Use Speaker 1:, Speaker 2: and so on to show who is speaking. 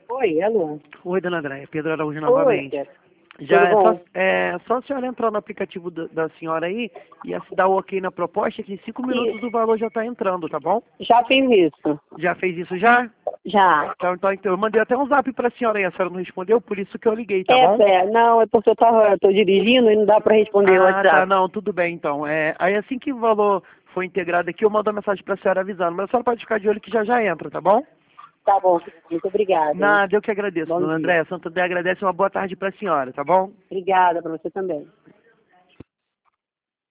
Speaker 1: Oi, alô.
Speaker 2: Oi, dona Andréia. Pedro Araújo
Speaker 1: Oi,
Speaker 2: novamente.
Speaker 1: Pedro.
Speaker 2: Já
Speaker 1: Tudo bom?
Speaker 2: é só a senhora entrar no aplicativo da senhora aí e dar o ok na proposta que em 5 minutos o valor já está entrando, tá bom?
Speaker 1: Já fiz isso.
Speaker 2: Já fez isso já?
Speaker 1: Já.
Speaker 2: Então, eu mandei até um zap pra senhora aí, a senhora não respondeu, por isso que eu liguei, tá bom?
Speaker 1: Não, é porque eu tô dirigindo e não dá pra responder o
Speaker 2: Ah, tá,
Speaker 1: WhatsApp.
Speaker 2: não, tudo bem então. Aí assim que o valor for integrado aqui, eu mando uma mensagem pra senhora avisando, mas a senhora pode ficar de olho que já entra, tá bom?
Speaker 1: Tá bom, muito obrigada, hein?
Speaker 2: Nada, eu que agradeço,
Speaker 1: Bom
Speaker 2: dona
Speaker 1: dia.
Speaker 2: Andréia. Santo André agradece, uma boa tarde pra senhora, tá bom?
Speaker 1: Obrigada pra você também.